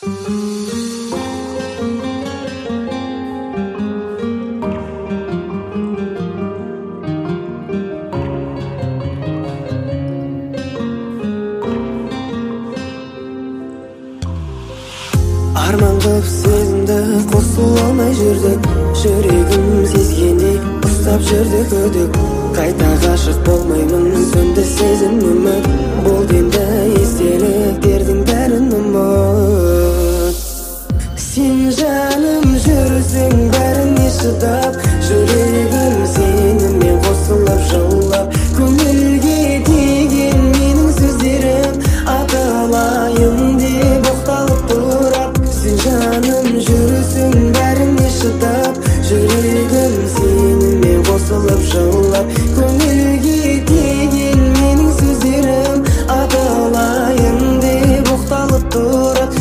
Арман қып сезімді қосыла алмай жүрдік, жүрегім сезгендей ұстап жүрді күдік. Қайта ғашық болмаймын, сөнді сезім үміт, болды енді естеліктердің бәрін ұмыт. Сен жаным жүрсің бәріне шыдап, жүрегім сенімен қосылып жылап, көңілге тиген менің сөздерім аталайын деп оқталып тұрап. Сен жаным жүрсің бәріне шыдап, жүрегім сенімен қосылып жылап, көңілге тиген менің сөздерім аталайын деп оқталып тұрап.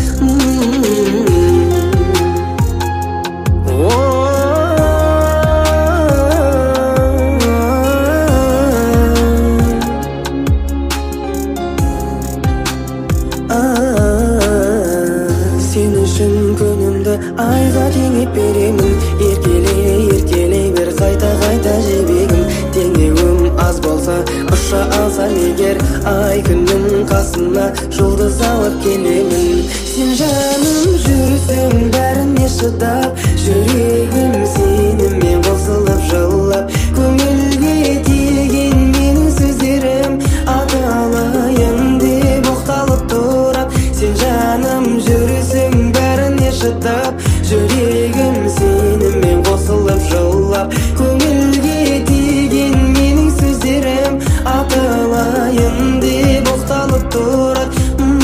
Сен үшін күнімді айға теңеп беремін, еркелей бер қайта жебегім. Теңеуім аз болса ұша алсам егер, ай күннің қасына жұлдыз алып келемін. Сен жаным жүрсің бәріне шыдап, жүрегім сенімен қосылып жылап, көңілге тиген менің сөздерім аталайын деп оқталып тұрап. Сен жаным жүрсің бәріне шыдап, жүрегім сенімен қосылып жылап, көңілге тиген менің сөздерім аталайын деп оқталып тұрат.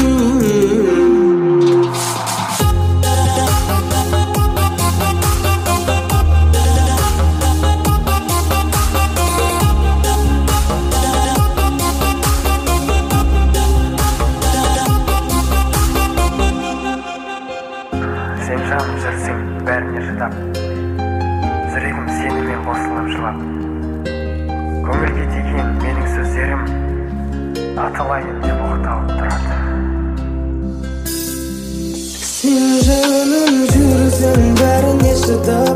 Сен жаным жүрсің бәріне шыдап, жүрегім сенімен қосылып жылап, көңілге тиген менің сөздерім аталайын деп оқталып тұрады. Сен жаным жүрсің бәріне шыдап,